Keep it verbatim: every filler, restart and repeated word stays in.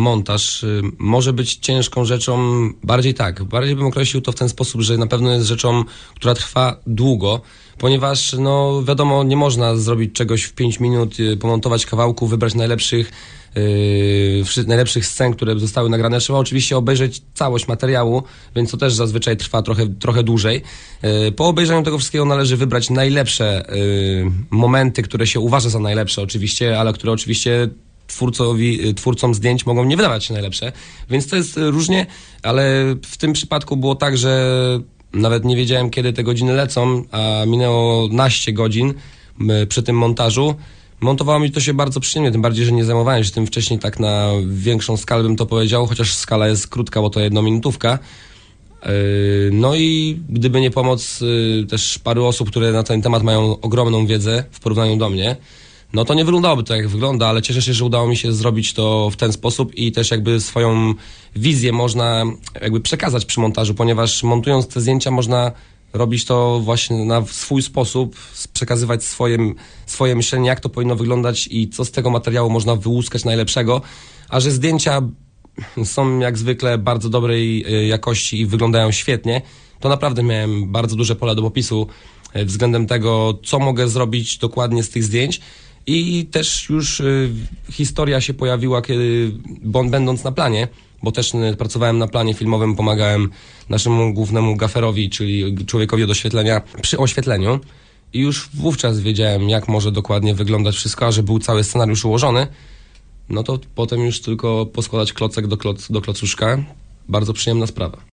montaż y, może być ciężką rzeczą, bardziej tak, bardziej bym określił to w ten sposób, że na pewno jest rzeczą, która trwa długo, ponieważ no wiadomo, nie można zrobić czegoś w pięć minut, y, pomontować kawałku, wybrać najlepszych Yy, najlepszych scen, które zostały nagrane. Trzeba oczywiście obejrzeć całość materiału, więc to też zazwyczaj trwa trochę, trochę dłużej. Yy, po obejrzeniu tego wszystkiego należy wybrać najlepsze yy, momenty, które się uważa za najlepsze oczywiście, ale które oczywiście twórcowi, twórcom zdjęć mogą nie wydawać się najlepsze, więc to jest różnie, ale w tym przypadku było tak, że nawet nie wiedziałem, kiedy te godziny lecą, a minęło naście godzin yy, przy tym montażu. Montowało mi to się bardzo przyjemnie, tym bardziej, że nie zajmowałem się tym wcześniej tak na większą skalę, bym to powiedział, chociaż skala jest krótka, bo to jednominutówka. No i gdyby nie pomoc też paru osób, które na ten temat mają ogromną wiedzę w porównaniu do mnie, no to nie wyglądałoby to jak wygląda, ale cieszę się, że udało mi się zrobić to w ten sposób i też jakby swoją wizję można jakby przekazać przy montażu, ponieważ montując te zdjęcia można robić to właśnie na swój sposób, przekazywać swoje, swoje myślenie, jak to powinno wyglądać i co z tego materiału można wyłuskać najlepszego, a że zdjęcia są jak zwykle bardzo dobrej jakości i wyglądają świetnie, to naprawdę miałem bardzo duże pole do popisu względem tego, co mogę zrobić dokładnie z tych zdjęć i też już historia się pojawiła, kiedy będąc na planie, bo też pracowałem na planie filmowym, pomagałem naszemu głównemu gaferowi, czyli człowiekowi od oświetlenia, przy oświetleniu i już wówczas wiedziałem, jak może dokładnie wyglądać wszystko, a że był cały scenariusz ułożony, no to potem już tylko poskładać klocek do, kloc, do klocuszka. Bardzo przyjemna sprawa.